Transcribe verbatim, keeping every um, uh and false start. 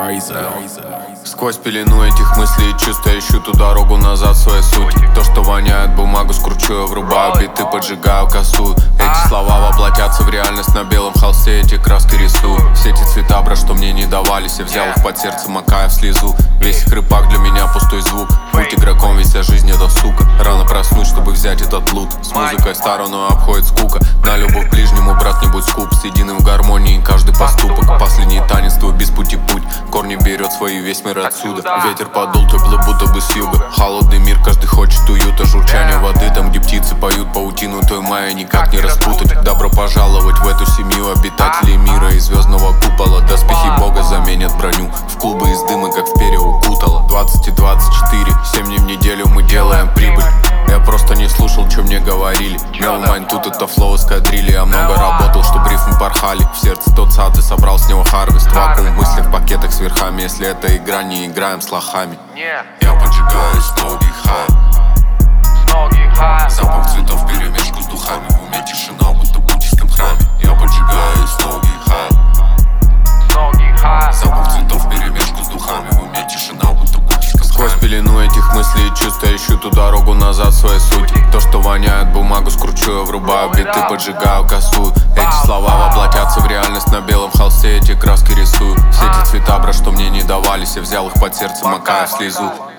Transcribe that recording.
Сквозь пелену этих мыслей и чувств я ищу ту дорогу назад своей сути. То, что воняет бумагу, скручу я, врубаю биты, поджигаю косу. Эти слова воплотятся в реальность на белом холсте, эти краски рисую. Все эти цвета, бра, что мне не давались, я взял их под сердце, макая в слезу. Весь их рыбак для меня пустой звук. Будь игроком, ведь вся жизнь это сука. Рано проснуть, чтобы взять этот лут. С музыкой сторону обходит скука. На любовь ближнему, брат, не будь скуп. С единым в гармонии каждый поступок. Последний танец твой без пути путь. Корни берет свои, весь мир отсюда. Ветер подул, тепло будто бы с юга. Холодный мир, каждый хочет уюта. Журчание воды, там где птицы поют паутину той мая никак не распутать. Добро пожаловать в эту семью обитателей мира и звездного купола. Доспехи бога заменят броню. В клубы из дыма, как в перья укутало. Двадцать и двадцать четыре, семь дней в неделю мы делаем прибыль. Я просто не слушал, что мне говорили. Nevermind, тут это флоу эскадрильи. Я много работал, чтоб рифмы порхали. В сердце тот сад и собрал с него харвест. Вакуум в мыслях, в пакетах с верхами. Если это игра, не играем с лохами. Я поджигаю с ноги хай. Запах цветов вперемешку с духами. В уме тишина, будто в буддийском храме. Я поджигаю с ноги хай. Запах цветов вперемешку с духами. В уме тишина, будто в буддийском храме. Сквозь пелену этих мыслей и чувств я ищу ту дорогу назад своей сути. То, что воняет бумагу, скручу я, врубаю биты, поджигаю косу. Эти слова воплотятся в реальность на белом холсте, эти краски рисую. Все эти цвета, бра, что мне не давались, я взял их под сердце, макая в слезу.